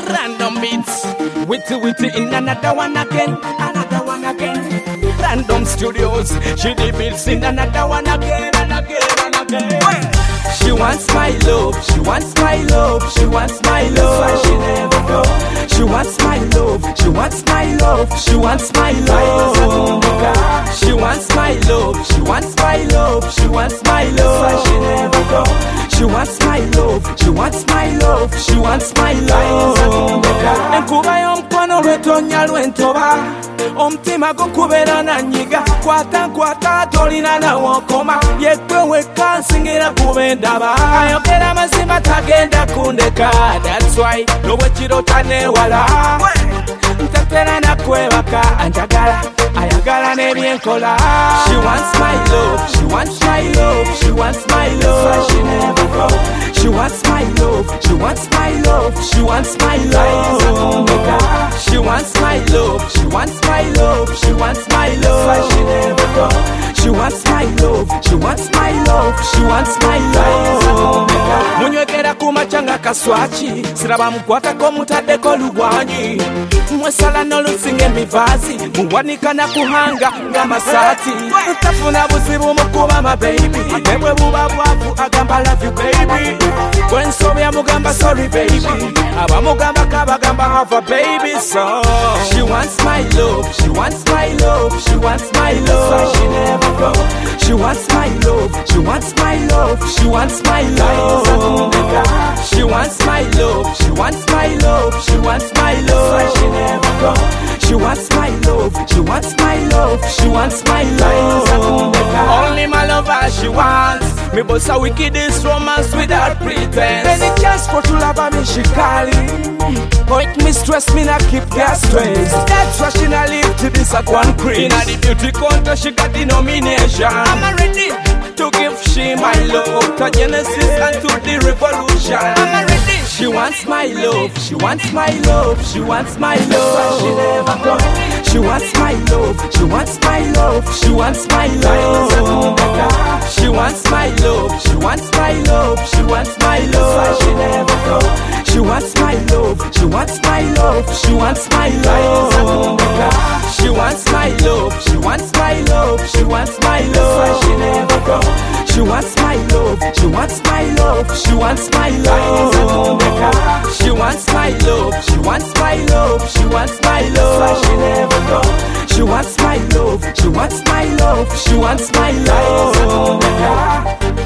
Random beats, witty in another one again. Random studios, she the beats in another one again and again. She wants my love, she wants my love, she wants my love. Why she never go? She wants my love, she wants my love, she wants my love. She wants my love, she wants my love, she wants my love. Why she never go? She wants my love, she wants my love, she wants my love. Enkuba y'omukwano lwetonya lwentoba, omutima gukubera na nyiga. Kwata tolina nawokoma, yekwe weka nsingira kubendaba. Ayogera mazima tagenda kundeka, that's why nowe kirota newala. Ntatera nakwebaka, anjagala ayagala nebyenkola. She wants my love, she wants my love, she wants my love. Why she never go? She wants my love, she wants my love, she wants my love. She wants my love, she wants my love, she wants my love. Why she never go? She wants my love, she wants my love, she wants my love. Munywegera kumachanga kaswachi, siraba mukwatako mutaddeko lugwanyi. Mwesala n'olusinga emivazi, muwanika na kuhanga ng'amasaati. Tafuna buzibu mukuba ma baby, nebwe buba bwavu agamba love you baby. Bwensobya mugamba sorry baby, abamugamba kabagamba have a baby so. She wants my love, she wants my love, she wants my love. Why she never go? She wants my love, she wants my love, she wants my love. She wants my love, she wants my love, she wants my love. Why she never go? She wants my love, she wants my love, she wants my love. Only my lover she wants. Me boss a wickedest romance without pretense. Any chance for to love me she calling. Point me stress me not keep gas stress. That's why she not live to this at one crease. In the beauty contest she got the nomination. I'm ready to give she my love to Genesis and to the revolution. I'm ready. She wants my love, she wants my love, she wants my love. Why she never go? She wants my love, she wants my love, she wants my love. She wants my love, she wants my love, she wants my love. Why she never go? She wants my love, she wants my love, she wants my love. She wants my love, she wants my love, she wants my love. Why she never go? She wants my love, she wants my love, she wants my love. She wants my love, she wants my love, she wants my love. Why she never go? She wants my love, she wants my love, she wants my love.